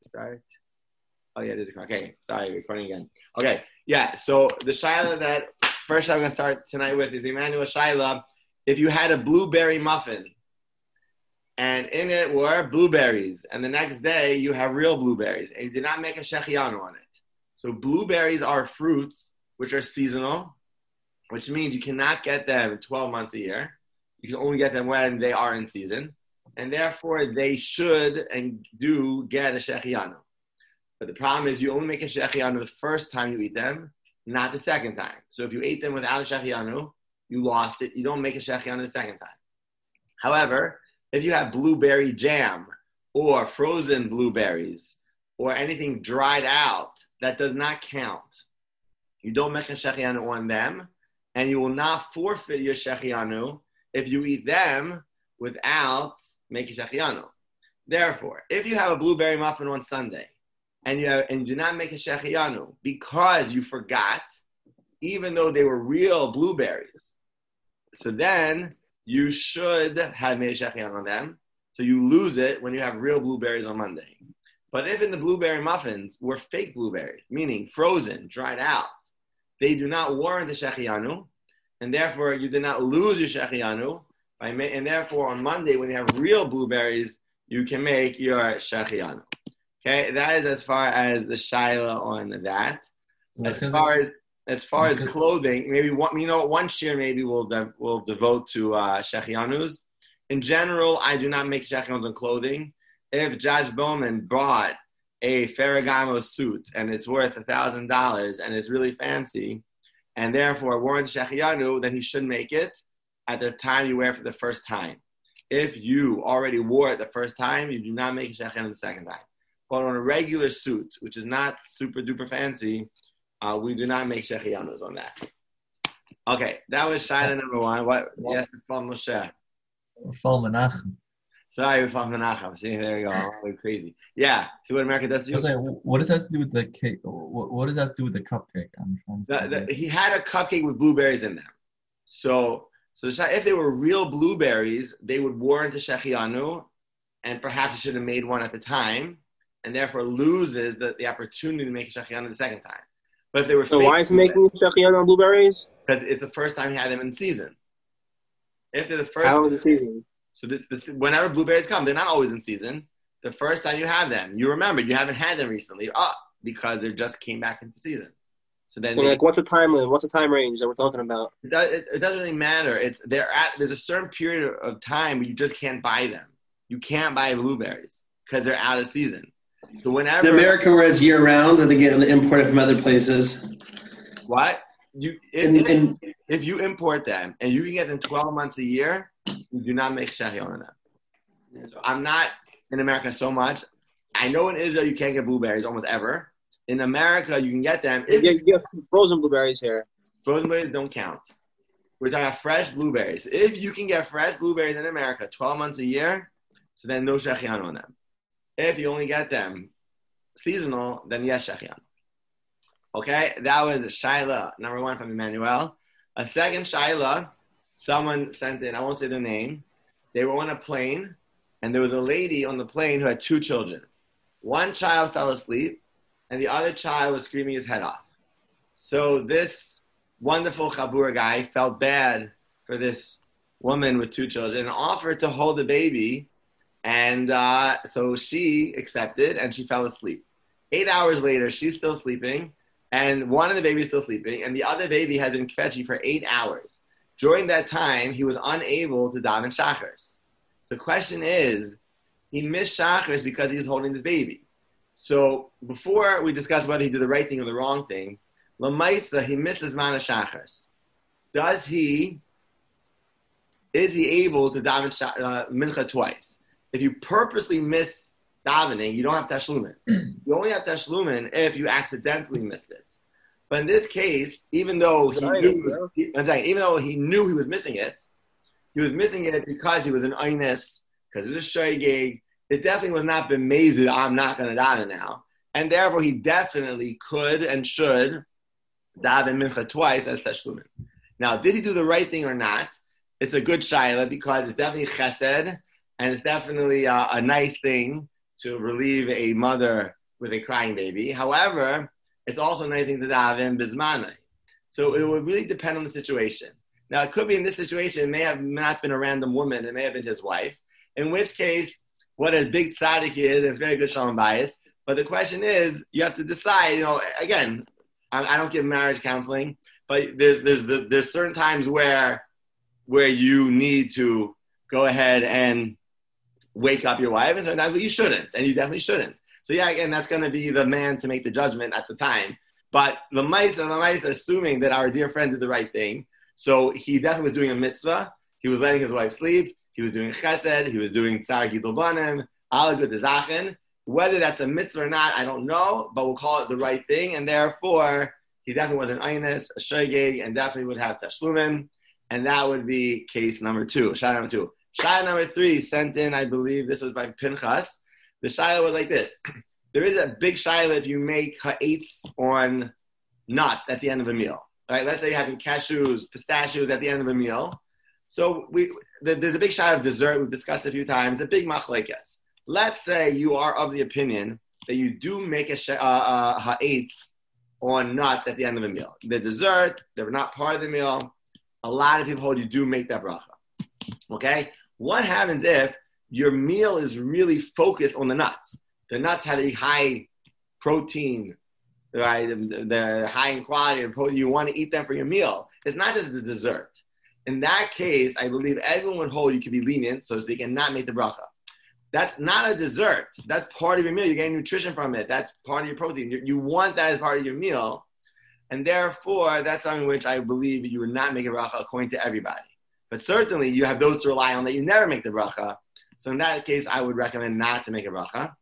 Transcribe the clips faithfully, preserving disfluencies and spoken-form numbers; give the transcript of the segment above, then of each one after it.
Start. Oh yeah, there's a okay. Sorry, recording again. Okay, yeah. So the shaila that first I'm gonna start tonight with is Emmanuel shaila. If you had a blueberry muffin, and in it were blueberries, and the next day you have real blueberries, and you did not make a shechianu on it. So blueberries are fruits which are seasonal, which means you cannot get them twelve months a year. You can only get them when they are in season, and therefore they should and do get a shechianu. But the problem is you only make a shechianu the first time you eat them, not the second time. So if you ate them without a shechianu, you lost it. You don't make a shechianu the second time. However, if you have blueberry jam or frozen blueberries or anything dried out, that does not count. You don't make a shechianu on them, and you will not forfeit your shechianu if you eat them without making shechianu. Therefore, if you have a blueberry muffin on Sunday, and you have, and you do not make a shechianu because you forgot, even though they were real blueberries, so then you should have made a shechianu on them. So you lose it when you have real blueberries on Monday. But if in the blueberry muffins were fake blueberries, meaning frozen, dried out, they do not warrant the shechianu, and therefore you did not lose your shechianu. By ma- and therefore on Monday, when you have real blueberries, you can make your shechianu. Okay, that is as far as the shaila on that. As far as as far as clothing, maybe one, you know, one share maybe we'll de- we'll devote to uh, shechianus. In general, I do not make shechianus on clothing. If Judge Bowman bought a Ferragamo suit and it's worth a thousand dollars and it's really fancy, and therefore warrants shechianu, then he should make it at the time you wear it for the first time. If you already wore it the first time, you do not make a shechianu the second time. But on a regular suit, which is not super duper fancy, uh, we do not make shechianus on that. Okay, that was shaila number one. What? what? Yes, from Moshe. From Menachem. Sorry, from Menachem. See, there you go. I'm going crazy. Yeah. See what America does to you? Saying, what does that do with the cake? What, what does that do with the cupcake? I'm trying to the, the, he had a cupcake with blueberries in them. So, so if they were real blueberries, they would warrant a shechianu, and perhaps he should have made one at the time, and therefore loses the, the opportunity to make a shechianu the second time. But if they were so why is he making shechianu on blueberries? Because it's the first time he had them in season. If they're the first, how long is the season? So this, this, whenever blueberries come, they're not always in season. The first time you have them, you remember you haven't had them recently, oh, because they just came back into season. So then, so they, like, what's the time limit? What's the time range that we're talking about? It, does, it, it doesn't really matter. It's they're at there's a certain period of time where you just can't buy them. You can't buy blueberries because they're out of season. So whenever in America, where it's year round, or they get imported from other places. What you if, in, in, if you import them and you can get them twelve months a year, you do not make shechianu on them. So I'm not in America so much. I know in Israel you can't get blueberries almost ever. In America, you can get them. If, you get frozen blueberries here. Frozen blueberries don't count. We're talking about fresh blueberries. If you can get fresh blueberries in America twelve months a year, so then no shechianu on them. If you only get them seasonal, then yes, shechianu. Okay, that was shaila number one from Emmanuel. A second shaila, someone sent in, I won't say their name. They were on a plane, and there was a lady on the plane who had two children. One child fell asleep, and the other child was screaming his head off. So this wonderful chabur guy felt bad for this woman with two children and offered to hold the baby. And uh, so she accepted, and she fell asleep. Eight hours later, she's still sleeping, and one of the babies still sleeping, and the other baby had been kvetchy for eight hours. During that time, he was unable to daven shachris. The question is, he missed shachris because he was holding the baby. So before we discuss whether he did the right thing or the wrong thing, l'maisa, he missed his man of shachris. Does he, is he able to daven uh, mincha twice? If you purposely miss davening, you don't have tashlumin. You only have tashlumin if you accidentally missed it. But in this case, even though he knew, he, I'm saying, even though he knew he was missing it, he was missing it because he was an eines, because it was a shoygig. It definitely was not b'mezid, I'm not going to daven now. And therefore, he definitely could and should daven mincha twice as tashlumin. Now, did he do the right thing or not? It's a good shaila because it's definitely chesed, and it's definitely a, a nice thing to relieve a mother with a crying baby. However, it's also a nice thing to daven bismanai. So it would really depend on the situation. Now, it could be in this situation, it may have not been a random woman, it may have been his wife, in which case, what a big tzaddik is, and it's very good shalom bias. But the question is, you have to decide, you know, again, I, I don't give marriage counseling, but there's there's the, there's certain times where where you need to go ahead and wake up your wife, and certain times where you shouldn't, and you definitely shouldn't. So yeah, again, that's going to be the man to make the judgment at the time. But the mice and the mice, assuming that our dear friend did the right thing, so he definitely was doing a mitzvah. He was letting his wife sleep. He was doing chesed. He was doing tzar gidul banim, ala gud zachen. Whether that's a mitzvah or not, I don't know, but we'll call it the right thing. And therefore, he definitely was an einus, a shogeg, and definitely would have tashlumin. And that would be case number two, shayla number two. Shayla number three sent in, I believe this was by Pinchas. The shayla was like this. There is a big shayla if you make ha'etz on nuts at the end of a meal. Right? Let's say you're having cashews, pistachios at the end of a meal. So we, there's a big shayla of dessert. We've discussed it a few times. A big machlekes. Let's say you are of the opinion that you do make a uh, uh, ha'etz on nuts at the end of a meal. The dessert, they're not part of the meal. A lot of people hold you do make that bracha. Okay? What happens if your meal is really focused on the nuts? The nuts have a high protein, right? They're high in quality of protein. You want to eat them for your meal. It's not just the dessert. In that case, I believe everyone would hold you could be lenient, so to speak, and not make the bracha. That's not a dessert. That's part of your meal. You're getting nutrition from it. That's part of your protein. You, you want that as part of your meal. And therefore, that's something which I believe you would not make a bracha according to everybody. But certainly, you have those to rely on that you never make the bracha. So in that case, I would recommend not to make a bracha.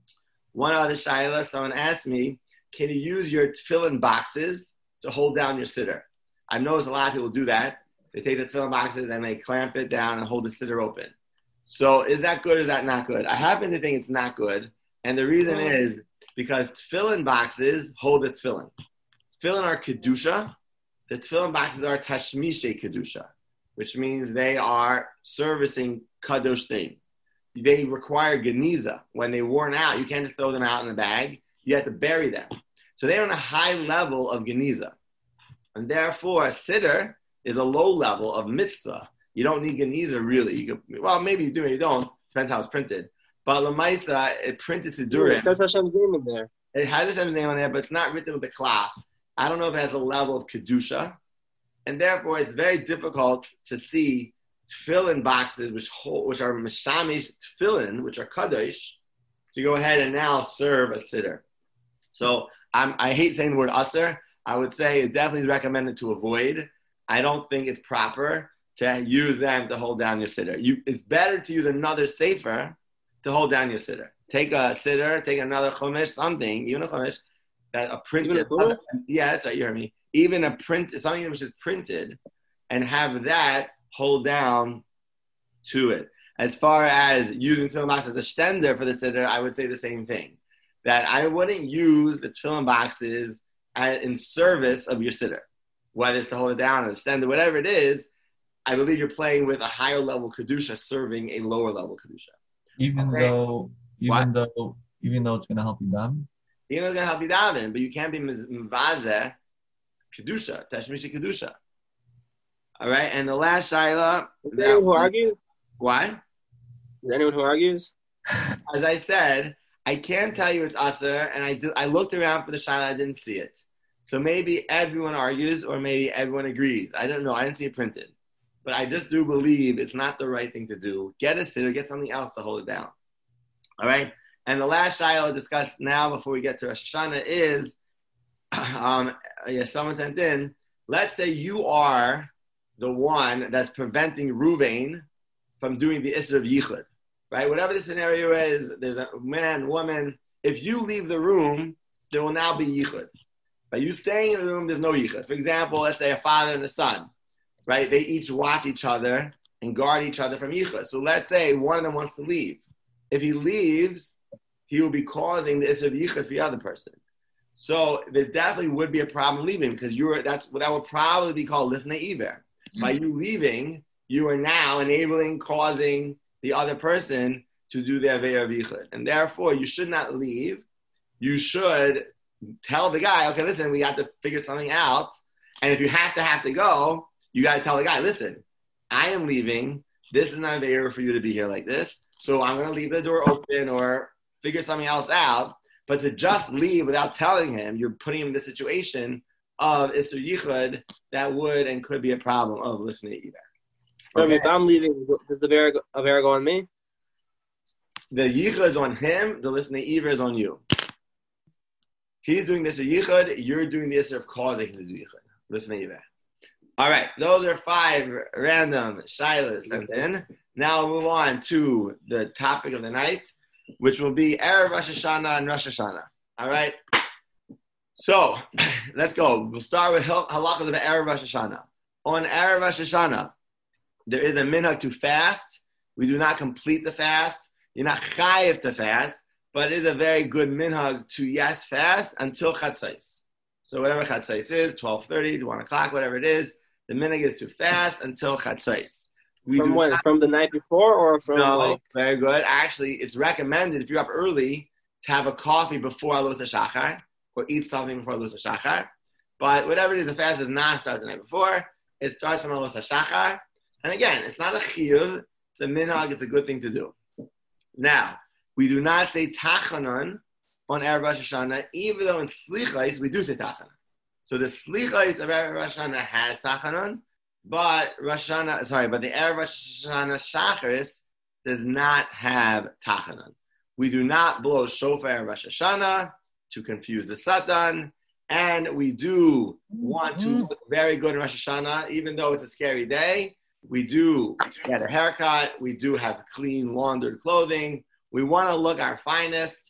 One other shayla, someone asked me, can you use your tefillin boxes to hold down your siddur? I've noticed a lot of people do that. They take the tefillin boxes and they clamp it down and hold the siddur open. So is that good or is that not good? I happen to think it's not good. And the reason is because tefillin boxes hold the tefillin. Tefillin are kedusha. The tefillin boxes are tashmishe kedusha, which means they are servicing kadosh things. They require geniza. When they're worn out, you can't just throw them out in a bag. You have to bury them. So they're on a high level of geniza. And therefore, a siddur is a low level of mitzvah. You don't need geniza really. You could, well, maybe you do, maybe you don't. Depends how it's printed. But Lamaisa, it printed Siddurim. That's Hashem's name in there. It has Hashem's name on there, but it's not written with a cloth. I don't know if it has a level of kedusha, and therefore it's very difficult to see tefillin boxes which hold, which are mishamish tefillin, which are kadosh, to go ahead and now serve a siddur. So I'm, I hate saying the word aser. I would say it definitely is recommended to avoid. I don't think it's proper to use them to hold down your siddur. You, it's better to use another sefer to hold down your siddur. Take a siddur, take another chumash, something, even a chumash, that a printed. Even a yeah, that's right, you heard me. Even a print, something which is printed, and have that hold down to it. As far as using tefillin box as a stender for the siddur, I would say the same thing. That I wouldn't use the tefillin boxes as, in service of your siddur. Whether it's to hold it down or stender, whatever it is, I believe you're playing with a higher level kedusha serving a lower level kedusha. Even Okay. though, even What? though, even though it's gonna help you down. You know it's gonna help you daven, but you can't be mvazeh kedusha, tashmishi kedusha. All right, and the last shayla. Is there anyone who argues? What? Is there anyone who argues? As I said, I can't tell you it's aser, and I do, I looked around for the shayla, I didn't see it. So maybe everyone argues, or maybe everyone agrees. I don't know. I didn't see it printed. But I just do believe it's not the right thing to do. Get a siddur, get something else to hold it down. All right? And the last shayla I'll discuss now before we get to Rosh Hashanah is, um, yeah, someone sent in, let's say you are the one that's preventing Ruvain from doing the Isser of Yichud, right? Whatever the scenario is, there's a man, woman. If you leave the room, there will now be Yichud. By you staying in the room, there's no Yichud. For example, let's say a father and a son. Right? They each watch each other and guard each other from yichud. So let's say one of them wants to leave. If he leaves, he will be causing the issue of yichud for the other person. So there definitely would be a problem leaving because you're that's that would probably be called lifnei iver. By you leaving, you are now enabling, causing the other person to do the Aveira of Yichud. And therefore, you should not leave. You should tell the guy, okay, listen, we got to figure something out. And if you have to have to go, you got to tell the guy, listen, I am leaving. This is not Aveira for you to be here like this. So I'm going to leave the door open or figure something else out. But to just leave without telling him, you're putting him in the situation of Isser Yichud that would and could be a problem of listening to Iber. Okay. If I'm leaving, does the Aveira go on me? The Yichud is on him, the listening to Iber is on you. He's doing this Isser Yichud, you're doing the Isser of causing him to do Yichud. Listening to Iber. All right, those are five random shilas sent in. Now we'll move on to the topic of the night, which will be Erev Rosh Hashanah and Rosh Hashanah. All right? So, let's go. We'll start with halachas of Erev Rosh Hashanah. On Erev Rosh Hashanah, there is a minhag to fast. We do not complete the fast. You're not chayiv to fast, but it is a very good minhag to, yes, fast until chatzais. So whatever chatzais is, twelve thirty, one o'clock, whatever it is, the minhag is to fast until chatzais. We from when? Not, from the night before or from no, like? Very good. Actually, it's recommended if you're up early to have a coffee before Alus HaShachar or eat something before Alus HaShachar. But whatever it is, the fast does not start the night before. It starts from Alus HaShachar. And again, it's not a chiyuv. It's a minhag. It's a good thing to do. Now, we do not say tachanan on Erev Rosh Hashanah, even though in Slichais we do say tachanan. So the Slichais of Erev Rosh Hashanah has tachanan, but Rosh Hashanah, sorry, but the Erev Rosh Hashanah Shacharis does not have tachanan. We do not blow shofar Erev Rosh Hashanah to confuse the Satan, and we do want to look very good in Rosh Hashanah, even though it's a scary day. We do get a haircut. We do have clean, laundered clothing. We want to look our finest.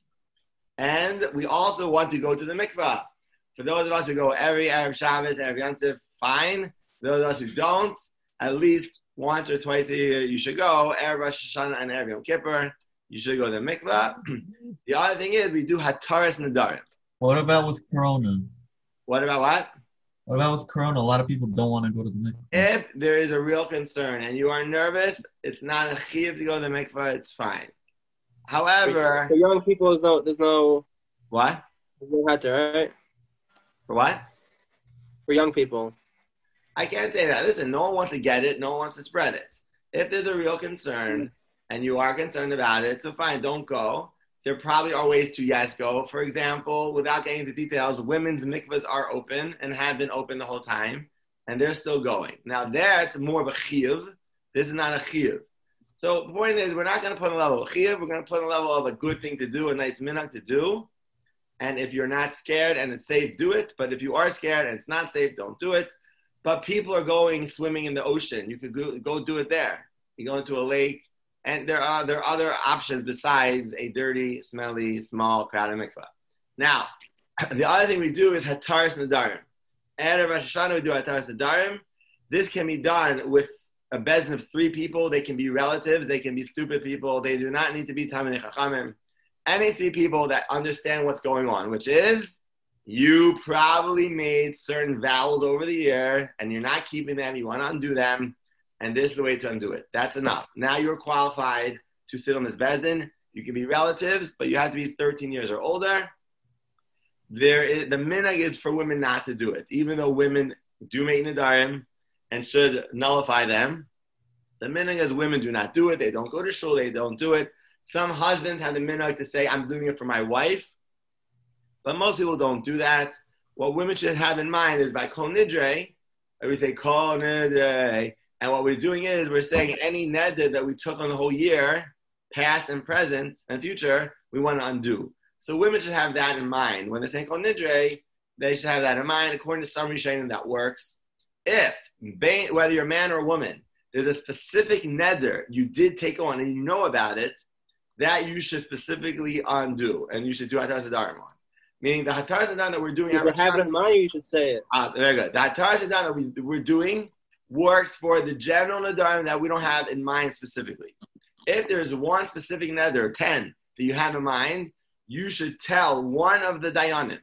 And we also want to go to the mikvah. For those of us who go every Erev Shabbos, every Yom Tov, fine. Those of us who don't, at least once or twice a year, you should go. Erev Rosh Hashanah and Erev Yom Kippur, you should go to the mikvah. The other thing is, we do Hataras Nadarim. What about with Corona? What about what? What about with Corona? A lot of people don't want to go to the mikvah. If there is a real concern and you are nervous, it's not a chiyuv to go to the mikvah, it's fine. However... For young people, there's no... There's no what? There's no heter, right? For what? For young people. I can't say that. Listen, no one wants to get it. No one wants to spread it. If there's a real concern and you are concerned about it, so fine, don't go. There probably are ways to, yes, go. For example, without getting into details, women's mikvahs are open and have been open the whole time, and they're still going. Now, that's more of a chiyuv. This is not a chiyuv. So the point is, we're not going to put on a level of chiyuv. We're going to put on a level of a good thing to do, a nice minhag to do. And if you're not scared and it's safe, do it. But if you are scared and it's not safe, don't do it. But people are going swimming in the ocean. You could go, go do it there. You go into a lake. And there are there are other options besides a dirty, smelly, small, crowded mikvah. Now, the other thing we do is Hataras Nadarim. Erev Rosh Hashanah, we do Hataras Nadarim. This can be done with a bezin of three people. They can be relatives. They can be stupid people. They do not need to be Talmidei Chachamim. Any three people that understand what's going on, which is you probably made certain vows over the year, and you're not keeping them. You want to undo them. And this is the way to undo it. That's enough. Now you're qualified to sit on this bezin. You can be relatives, but you have to be thirteen years or older. There is, the minhag is for women not to do it. Even though women do make nadarim and should nullify them, the minhag is women do not do it. They don't go to shul. They don't do it. Some husbands have the minhag to say, I'm doing it for my wife. But most people don't do that. What women should have in mind is by kol nidre, we say kol nidre. And what we're doing is we're saying any neder that we took on the whole year, past and present and future, we want to undo. So women should have that in mind. When they're saying kol nidre, they should have that in mind. According to some Rishonim, that works. If, whether you're a man or a woman, there's a specific neder you did take on and you know about it, that you should specifically undo. And you should do Hataras Nadarim on. Meaning the Hataras Nadarim that we're doing... If you have it in mind, you should say it. Ah, very good. The Hataras Nadarim that we, we're doing works for the general nadarim that we don't have in mind specifically. If there's one specific neder, ten, that you have in mind, you should tell one of the dayanim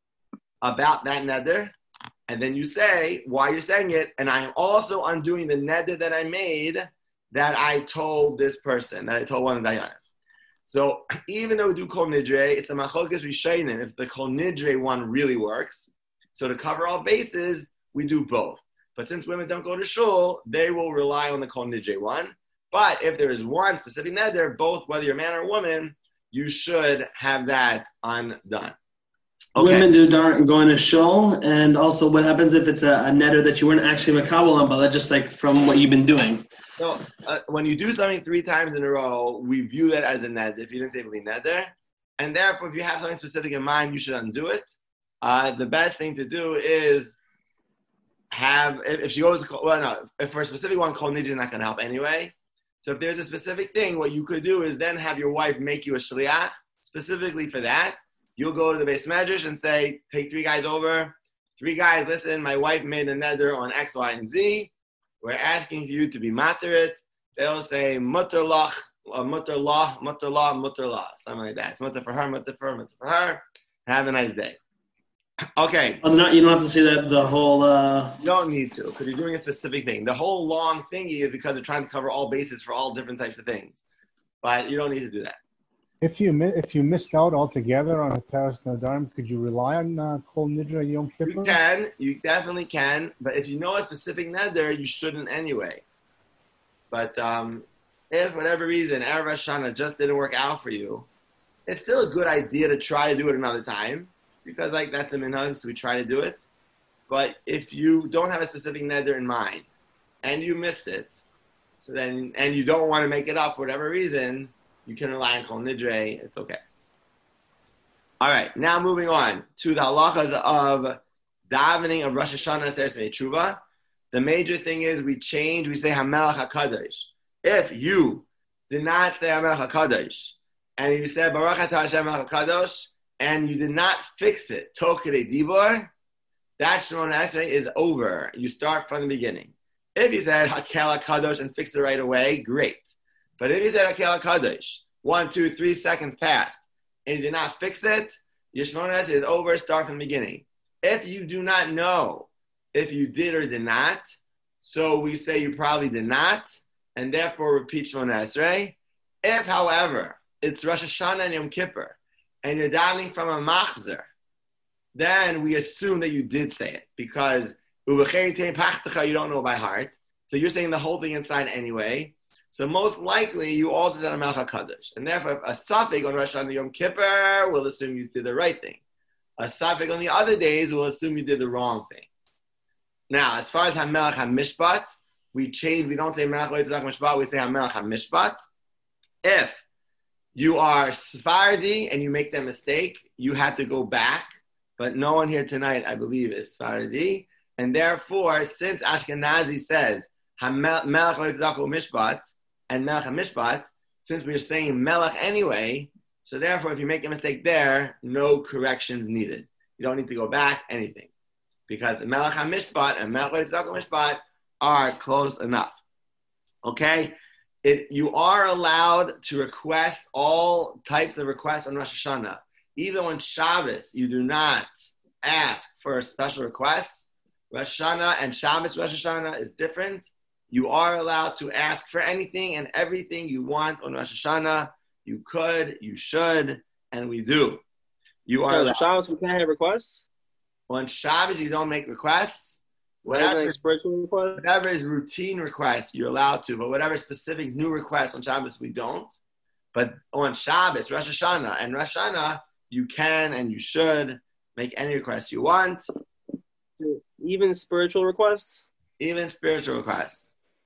about that neder, and then you say why you're saying it, and I'm also undoing the neder that I made that I told this person, that I told one of the dayanim. So even though we do Kol Nidre, it's a Machlokas Rishonim if the Kol Nidre one really works. So to cover all bases, we do both. But since women don't go to shul, they will rely on the Kol Nidre one. But if there is one specific neder, both whether you're a man or woman, you should have that undone. Okay. Women do aren't going to shul, and also what happens if it's a, a netter that you weren't actually makabel on, but just like from what you've been doing? So uh, when you do something three times in a row, we view that as a neder. If you didn't say bli neder, and therefore if you have something specific in mind, you should undo it. Uh, the best thing to do is have if, if she goes well no if for a specific one kol nidre is not going to help anyway. So if there's a specific thing, what you could do is then have your wife make you a shliach specifically for that. You'll go to the Beis Medrash and say, take three guys over. Three guys, listen, my wife made a neder on X, Y, and Z. We're asking you to be materit. They'll say, mutter lach, mutter lah, mutter lah, mutter lah. Something like that. It's mutter for her, mutter for her, mutter for her. Have a nice day. Okay. Well, not, you don't have to say that the whole... Uh... You don't need to, because you're doing a specific thing. The whole long thingy is because they're trying to cover all bases for all different types of things. But you don't need to do that. If you if you missed out altogether on a Taras Nadarim, could you rely on uh, Kol Nidre Yom Kippur? You can, you definitely can. But if you know a specific neder, you shouldn't anyway. But um, if for whatever reason Erev Rosh Hashanah just didn't work out for you, it's still a good idea to try to do it another time because like that's a minhag, so we try to do it. But if you don't have a specific neder in mind and you missed it, so then and you don't want to make it up for whatever reason. You can rely on Kol Nidre. It's okay. All right. Now moving on to the halachas of davening of Rosh Hashanah Seres Tshuva. The major thing is we change. We say Hamelach HaKadosh. If you did not say Hamelach HaKadosh and you said Baruch Atah Hashem HaKadosh and you did not fix it Tokere Dibor, that Shemona Esrei is over. You start from the beginning. If you said Hakel HaKadosh and fix it right away, great. But if you said Hakel HaKadosh, one, two, three seconds passed, and you did not fix it, your Shemona Esrei is over, start from the beginning. If you do not know if you did or did not, so we say you probably did not, and therefore repeat Shemona Esrei. If, however, it's Rosh Hashanah and Yom Kippur, and you're davening from a machzer, then we assume that you did say it, because you don't know by heart, so you're saying the whole thing inside anyway. So most likely, you also said Hamelach HaKadosh. And therefore, a Safek on Rosh Hashanah Yom Kippur will assume you did the right thing. A Safek on the other days will assume you did the wrong thing. Now, as far as Hamelach HaMishpat, we change, we don't say Melech Loitzach Mishpat, we say Hamelach HaMishpat. If you are Sephardi and you make that mistake, you have to go back. But no one here tonight, I believe, is Sephardi. And therefore, since Ashkenazi says Melech Loitzach Mishpat, and Melech HaMishpat, since we're saying Melech anyway, so therefore if you make a mistake there, no corrections needed. You don't need to go back, anything. Because Melech HaMishpat and Melech HaMishpat are close enough. Okay? It, you are allowed to request all types of requests on Rosh Hashanah. Even on Shabbos, you do not ask for a special request. Rosh Hashanah and Shabbos Rosh Hashanah is different. You are allowed to ask for anything and everything you want on Rosh Hashanah. You could, you should, and we do. You are allowed. On Shabbos, we can't have requests? On Shabbos, you don't make requests. Whatever, Whatever, spiritual requests? whatever is routine requests, you're allowed to. But whatever specific new requests on Shabbos, we don't. But on Shabbos, Rosh Hashanah, and Rosh Hashanah, you can and you should make any requests you want. Even spiritual requests? Even spiritual requests.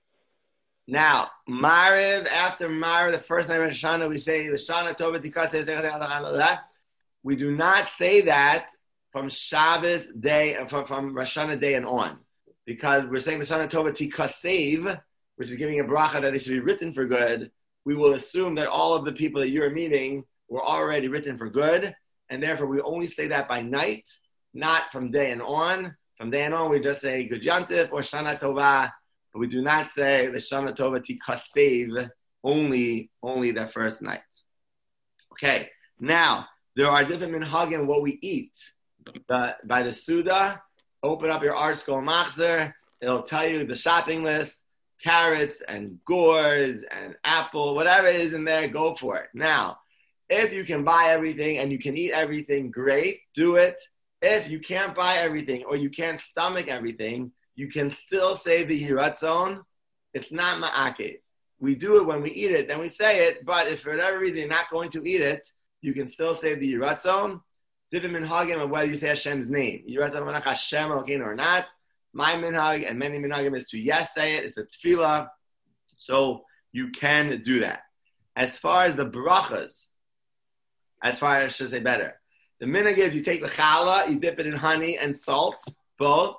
Now, Mariv, after Mariv, the first night of Rosh Hashanah, we say, L'shana tova tikaseh. We do not say that from Shabbos day, from, from Rosh Hashanah day and on. Because we're saying L'shana tova tikaseh, which is giving a bracha that they should be written for good. We will assume that all of the people that you're meeting were already written for good. And therefore, we only say that by night, not from day and on. From day and on, we just say Good Yantif or Shana Tova. But we do not say the Shana Tova Tikasev only, only the first night. Okay, now there are different minhagim what we eat. The, by the Suda, open up your Art Scroll Machzer. It'll tell you the shopping list, carrots and gourds and apple, whatever is in there, go for it. Now, If you can buy everything and you can eat everything, great, do it. If you can't buy everything or you can't stomach everything, you can still say the Yiratzon. It's not ma'akeh. We do it when we eat it, then we say it, but if for whatever reason you're not going to eat it, you can still say the Yiratzon. Different minhagim of whether you say Hashem's name. Yiratzon Manach Hashem Elokeinu or not. My minhag and many minhagim is to yes say it. It's a tefillah. So you can do that. As far as the brachas, as far as I should say better, the minhag is you take the challah, you dip it in honey and salt, both.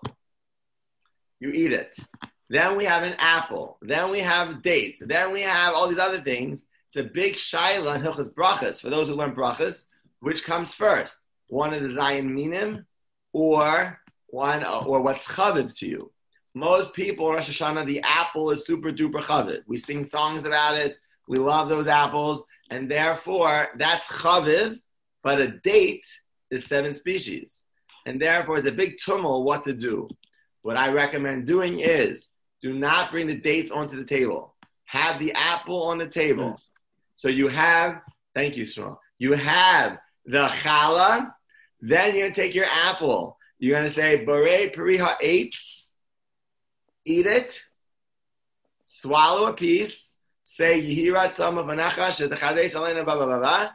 You eat it. Then we have an apple. Then we have dates. Then we have all these other things. It's a big shaila in Hilchos Brachas. For those who learn brachas, which comes first? One of the Zayin Minim or one or what's chaviv to you? Most people, Rosh Hashanah, the apple is super duper chaviv. We sing songs about it. We love those apples. And therefore, that's chaviv, but a date is seven species. And therefore, it's a big tumult what to do. What I recommend doing is do not bring the dates onto the table. Have the apple on the table. Yes. So you have, thank you, Shmuel. You have the challah. Then you're going to take your apple. You're going to say, Borei Peri Ha'etz. Eat it. Swallow a piece. Say, Yehirat Sama V'nacha Shetechadesh Aleinu blah, blah, blah, blah.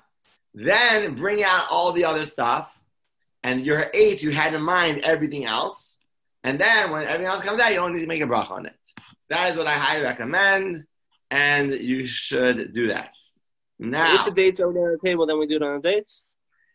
Then bring out all the other stuff. And your eight, you had in mind everything else. And then when everything else comes out, you don't need to make a bracha on it. That is what I highly recommend, and you should do that. Now, if the dates are on the table, then we do it on the dates?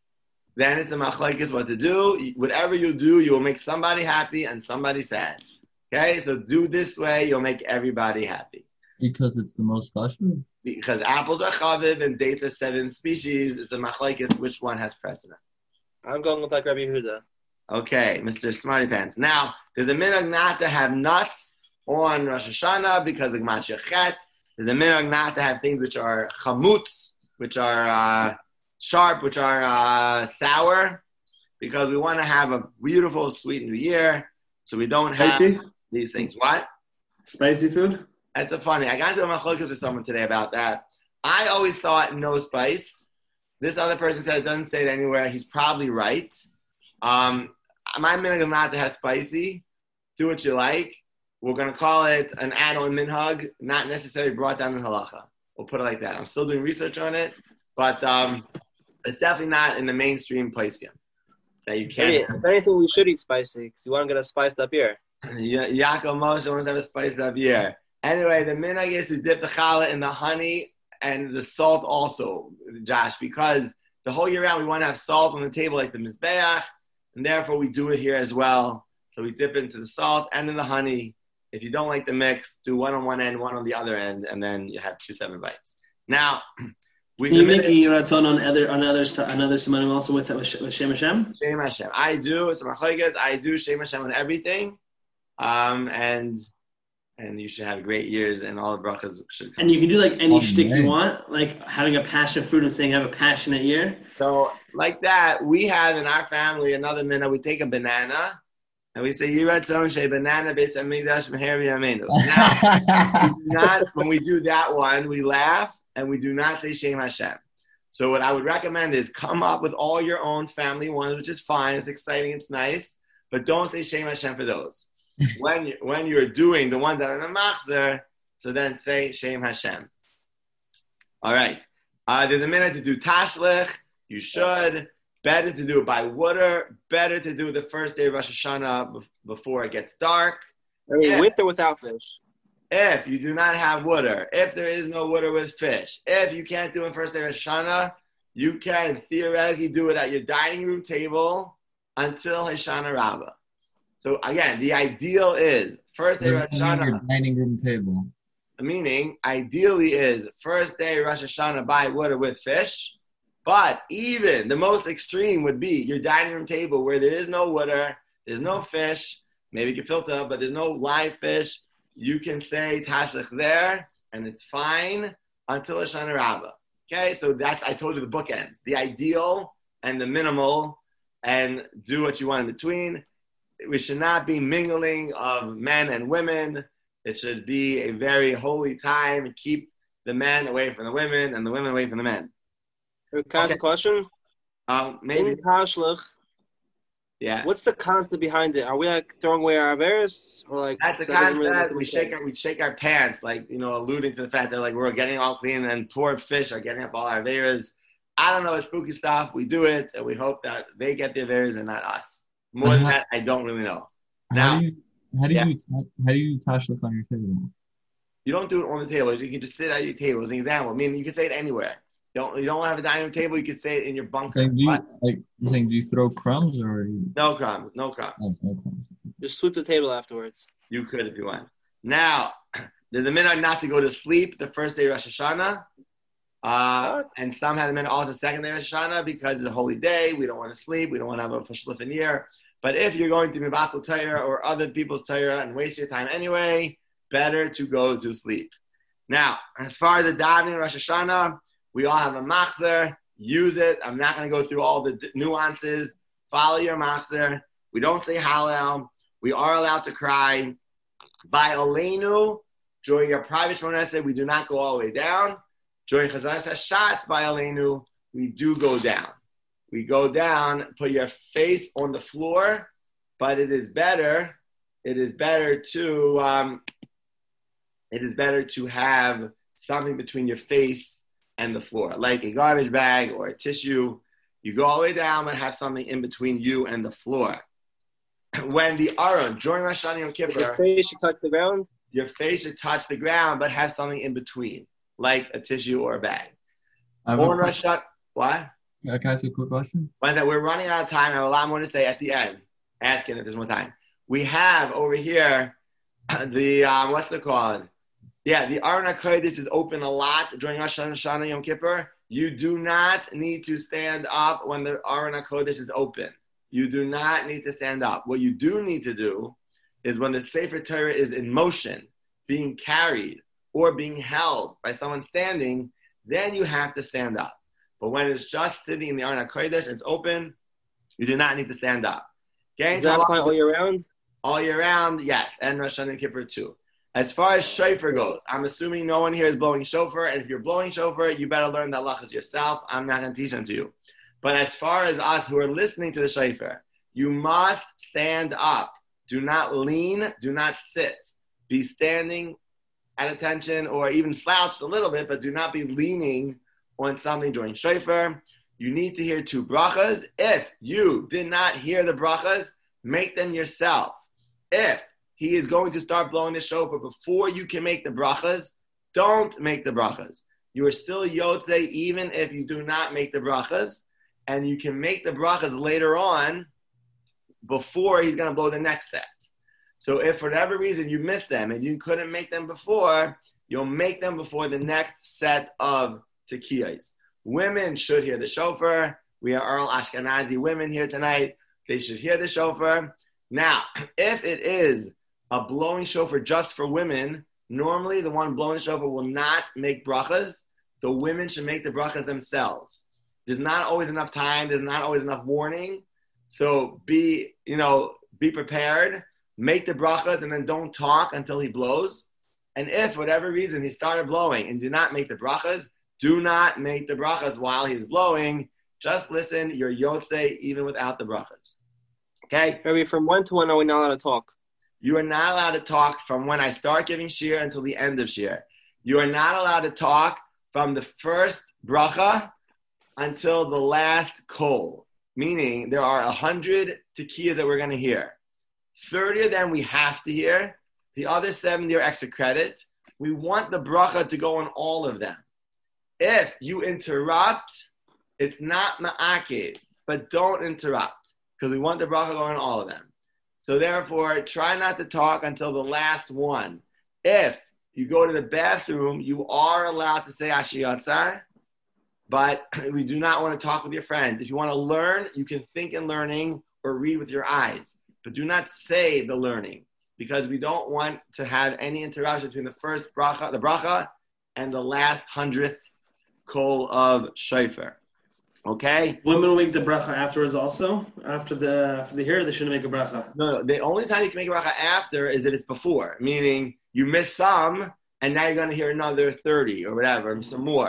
Then it's a machlekes what to do. Whatever you do, you will make somebody happy and somebody sad. Okay? So do this way, you'll make everybody happy. Because it's the most kosher? Because apples are chaviv and dates are seven species. It's a machlekes which one has precedent. I'm going with like Rabbi Yehuda. Okay, Mister Smarty Pants. Now, there's a minhag not to have nuts on Rosh Hashanah because of Gmat Shechet. There's a minhag not to have things which are chamutz, which are uh, sharp, which are uh, sour, because we want to have a beautiful, sweet New Year, so we don't have Spicy? These things. What? Spicy food? That's a funny. I got into a machlokes with someone today about that. I always thought no spice. This other person said it doesn't say it anywhere. He's probably right. Um, my minhag is not to have spicy. Do what you like. We're going to call it an add-on minhag, not necessarily brought down in halacha. We'll put it like that. I'm still doing research on it, but um, it's definitely not in the mainstream place yet. That you can't. Hey, if anything, we should eat spicy because you want to get a spiced up year. Ya- Yaakov Moshe wants to have a spiced up year. Anyway, the minhag is to dip the challah in the honey and the salt also, Josh, because the whole year round we want to have salt on the table like the mizbeach, and therefore we do it here as well. So we dip into the salt and in the honey. If you don't like the mix, do one on one end, one on the other end, and then you have two seven bites. Now, we Can you make a Yiratzon on other on other on other semanim also with with Shem Hashem? Shem Hashem. I do. So I do Shem Hashem on everything, um, and and you should have great years, and all the brachas should come. And you can do like any Oh, shtick man. you want, like having a passion fruit and saying have a passionate year. So like that, we have in our family another minute. We take a banana. And we say, Yiratzon Shei Banana Beis Hamikdash Meher V'Yameinu. Now, we do not, when we do that one, we laugh and we do not say Shem Hashem. So what I would recommend is come up with all your own family ones, which is fine, it's exciting, it's nice, but don't say Shem Hashem for those. when, you, when you're doing the ones that are in the machzer, so then say Shem Hashem. All right. Uh, there's a minute to do Tashlich. You should. Better to do it by water. Better to do it the first day of Rosh Hashanah be- before it gets dark. I mean, Yeah. with or without fish? If you do not have water, if there is no water with fish, if you can't do it first day of Rosh Hashanah, you can theoretically do it at your dining room table until Hoshana Rabbah. So again, the ideal is first day of Rosh What's on your Hashanah, dining room table? meaning ideally is first day Rosh Hashanah by water with fish. But even the most extreme would be your dining room table where there is no water, there's no fish, maybe you can filter, but there's no live fish. You can say Tashlich there, and it's fine until Hoshana Rabbah. Okay, so that's, I told you the bookends. The ideal and the minimal, and do what you want in between. We should not be mingling of men and women. It should be a very holy time. Keep the men away from the women and the women away from the men. Can I ask Okay. a question? Um, maybe. In Kashlach, Yeah. what's the concept behind it? Are we like throwing away our Averis? Or like That's the that doesn't really concept. make We any shake sense? our we shake our pants, like you know, alluding to the fact that like we're getting all clean, and poor fish are getting up all our averas. I don't know, it's spooky stuff. We do it, and we hope that they get the averas and not us. More than Uh-huh. that, I don't really know. How Now, do you how do yeah. you how do you tashlich on your table? you don't do it on the table. You can just sit at your table. As an example, I mean, you can say it anywhere. You don't you don't have a dining room table. You can say it in your bunker. Saying, do you What? like you're saying do you throw crumbs or you, No crumbs. No crumbs. oh, no crumbs? Just sweep the table afterwards. You could if you want. Now, there's a minute not to go to sleep the first day of Rosh Hashanah. Uh, and some have a minute also the second day of Rosh Hashanah because it's a holy day. We don't want to sleep. We don't want to have a shlifin year. But if you're going to Mivatul Torah or other people's Torah and waste your time anyway, better to go to sleep. Now, as far as the davening Rosh Hashanah, we all have a machzer. Use it. I'm not going to go through all the d- nuances. Follow your machzer. We don't say Hallel. We are allowed to cry. By Oleinu, during your private Shemona Esrei, we do not go all the way down. During Chazaras HaShatz by Aleinu, we do go down. We go down, put your face on the floor, but it is better, it is better to, um, it is better to have something between your face and the floor, like a garbage bag or a tissue. You go all the way down, but have something in between you and the floor. When the Aron, during Rosh Hashanah Yom Kippur, Your face should touch the ground. your face should touch the ground, but have something in between, like a tissue or a bag. I have Or a in Rosh Hashanah, what? quick, can I ask you a quick question? One second, we're running out of time. I have a lot more to say at the end. Asking if there's more time. We have over here the, um, what's it called? Yeah, the Aron HaKodesh is open a lot during Rosh Hashanah Yom Kippur. You do not need to stand up when the Aron HaKodesh is open. You do not need to stand up. What you do need to do is when the Sefer Torah is in motion, being carried or being held by someone standing, then you have to stand up. But when it's just sitting in the Aron HaKodesh, it's open, you do not need to stand up. Okay? Does that apply all year round? All year round, yes, and Rosh Hashanah and Kippur too. As far as shofar goes, I'm assuming no one here is blowing shofar, and if you're blowing shofar, you better learn the halachas yourself. I'm not going to teach them to you. But as far as us who are listening to the shofar, you must stand up. Do not lean, do not sit. Be standing at attention or even slouched a little bit, but do not be leaning on something during shofar. You need to hear two brachas. If you did not hear the brachas, make them yourself. If he is going to start blowing the shofar before you can make the brachas, don't make the brachas. You are still yotzei even if you do not make the brachas, and you can make the brachas later on before he's going to blow the next set. So if for whatever reason you missed them and you couldn't make them before, you'll make them before the next set of tekiyos. Women should hear the shofar. We are all Ashkenazi women here tonight. They should hear the shofar. Now, if it is a blowing shofar just for women, normally the one blowing the shofar will not make brachas. The women should make the brachas themselves. There's not always enough time. There's not always enough warning. So be, you know, be prepared. Make the brachas and then don't talk until he blows. And if, for whatever reason, he started blowing and do not make the brachas, do not make the brachas while he's blowing. Just listen. You're yotzei even without the brachas. Okay? Maybe from when to when are we not allowed to talk? You are not allowed to talk from when I start giving shir until the end of shir. You are not allowed to talk from the first bracha until the last kol. Meaning there are a hundred tekiyas that we're going to hear. thirty of them we have to hear. The other seventy are extra credit. We want the bracha to go on all of them. If you interrupt, it's not ma'akid, but don't interrupt because we want the bracha going on all of them. So therefore, try not to talk until the last one. If you go to the bathroom, you are allowed to say Ashiyatzar, but we do not want to talk with your friends. If you want to learn, you can think in learning or read with your eyes, but do not say the learning because we don't want to have any interruption between the first bracha, the bracha, and the last hundredth kol of shofar. Okay? Women make the bracha afterwards also? After the after the hair, they shouldn't make a bracha. No, no. The only time you can make a bracha after is if it's before, meaning you miss some, and now you're going to hear another thirty or whatever, some more.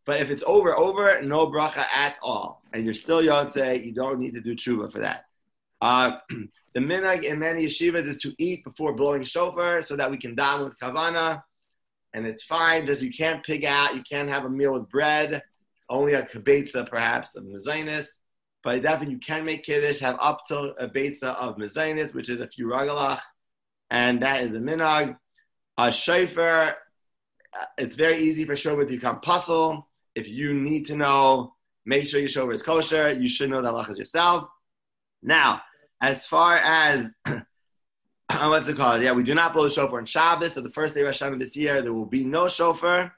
But if it's over, over, no bracha at all. And you're still Yotze, you don't need to do tshuva for that. Uh, the minhag in many yeshivas is to eat before blowing shofar so that we can daven with kavana. And it's fine, because you can't pig out, you can't have a meal with bread, only a kibetza perhaps of mezainis. But definitely you can make kiddush, have up to a betza of mezainis, which is a few ragalach. And that is the minhag. A shofar, it's very easy for shofar to become puzzle. If you need to know, make sure your shofar is kosher. You should know the halachas yourself. Now, as far as, what's it called? Yeah, we do not blow the shofar on Shabbos. So the first day of Rosh Hashanah this year, there will be no shofar.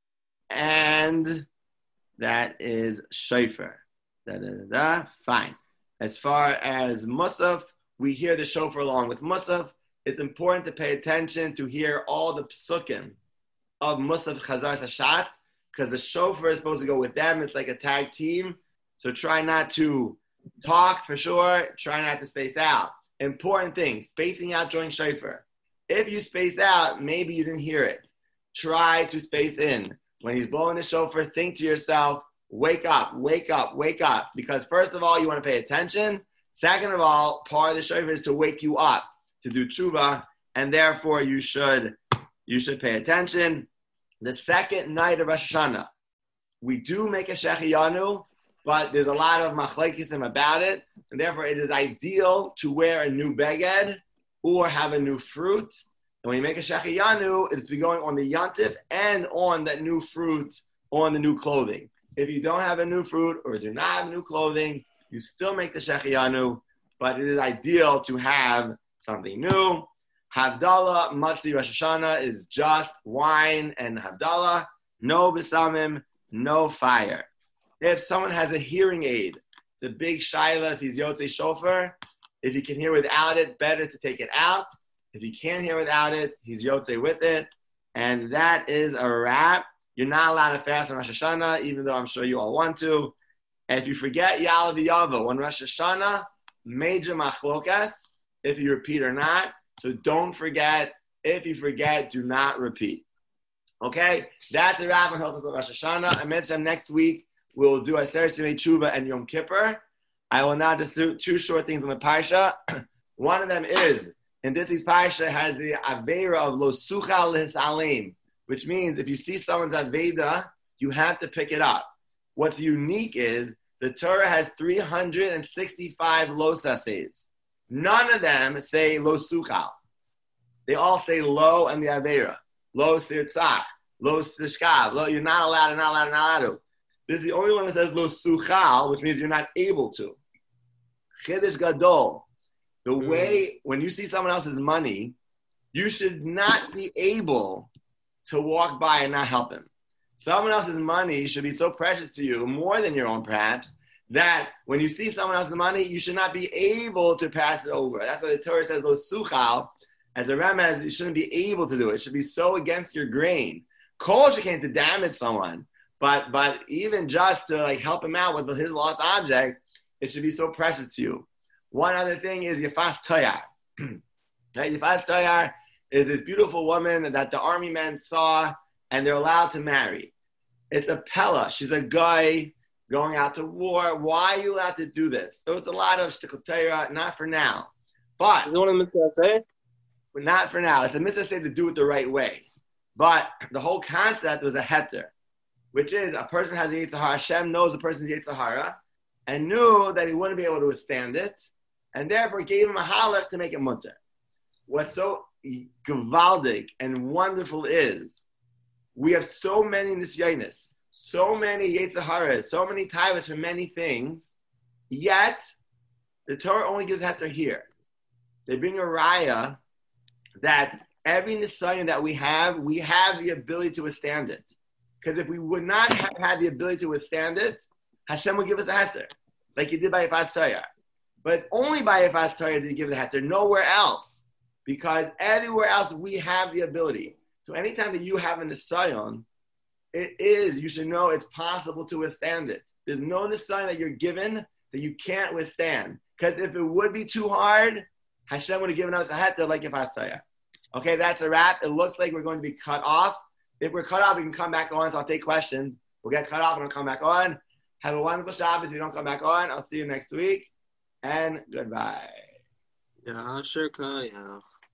And that is shofar. Da, da, da, da. Fine. As far as Musaf, we hear the shofar along with Musaf. It's important to pay attention to hear all the psukim of Musaf Chazar Sashatz, because the shofar is supposed to go with them. It's like a tag team. So try not to talk for sure. Try not to space out. Important thing, spacing out during shofar. If you space out, maybe you didn't hear it. Try to space in. When he's blowing the shofar, think to yourself, wake up, wake up, wake up. Because first of all, you want to pay attention. Second of all, part of the shofar is to wake you up, to do tshuva, and therefore you should, you should pay attention. The second night of Rosh Hashanah, we do make a shechiyanu, but there's a lot of machlekisim about it, and therefore it is ideal to wear a new beged or have a new fruit. And when you make a shechiyanu, it's be going on the yantif and on that new fruit, on the new clothing. If you don't have a new fruit or do not have new clothing, you still make the shechiyanu, but it is ideal to have something new. Havdalah, Matzi, Rosh Hashanah is just wine and Havdalah. No besamim, no fire. If someone has a hearing aid, it's a big shaila if he's Yotzei Shofar. If he can hear without it, better to take it out. If he can't hear without it, he's Yotzei with it. And that is a wrap. You're not allowed to fast on Rosh Hashanah, even though I'm sure you all want to. And if you forget Ya'aleh V'yavo on Rosh Hashanah, major machlokas, if you repeat or not. So don't forget. If you forget, do not repeat. Okay? That's a wrap on Hilchos Rosh Hashanah. I mentioned next week we'll do Aser Simei Tshuva and Yom Kippur. I will now just do two short things on the Parsha. One of them is, in this week's Parsha, has the Aveira of Lo Suchal L'Hisalim, which means if you see someone's Aveda, you have to pick it up. What's unique is the Torah has three hundred sixty-five Lo Sases. None of them say Lo Suchal. They all say Lo and the Aveira. Lo Sirtzach, Lo Sishkav, Lo, you're not allowed, not allowed, not allowed to. This is the only one that says Lo Suchal, which means you're not able to. Chiddush Gadol. The mm. way, when you see someone else's money, you should not be able to walk by and not help him. Someone else's money should be so precious to you, more than your own perhaps, that when you see someone else's money, you should not be able to pass it over. That's why the Torah says Lo Suchal. As a remez, you shouldn't be able to do it. It should be so against your grain. Kol shekain to damage someone. But but even just to like help him out with his lost object, it should be so precious to you. One other thing is Yafas Toyar. Right? Yafas Toyar is this beautiful woman that the army men saw and they're allowed to marry. It's a Pella. She's a guy going out to war. Why are you allowed to do this? So it's a lot of shtickle Torah, not for now. But is it one of the mitzvahs? But not for now. It's a mitzvah to do it the right way. But the whole concept was a heter, which is a person has a Yetzer Hara. Hashem knows the person's Yetzer Hara and knew that he wouldn't be able to withstand it, and therefore gave him a halach to make it mutter. What's so gewaldig and wonderful is we have so many nisyanis, so many Yetzer Haras, so many taivas for many things, yet the Torah only gives heter here. They bring a raya that every nisayon that we have, we have the ability to withstand it. Because if we would not have had the ability to withstand it, Hashem would give us a heter, like He did by Yafas Toyar. But it's only by Yafas Toyar did He give the heter, nowhere else. Because everywhere else we have the ability. So anytime that you have a nisayon, it is, you should know it's possible to withstand it. There's no nisayon that you're given that you can't withstand. Because if it would be too hard, Hashem would have given us a heter like Yafas Toyar. Okay, that's a wrap. It looks like we're going to be cut off. If we're cut off, we can come back on, so I'll take questions. We'll get cut off and I'll come back on. Have a wonderful Shabbos. If you don't come back on, I'll see you next week. And goodbye. Yeah, sure, yeah.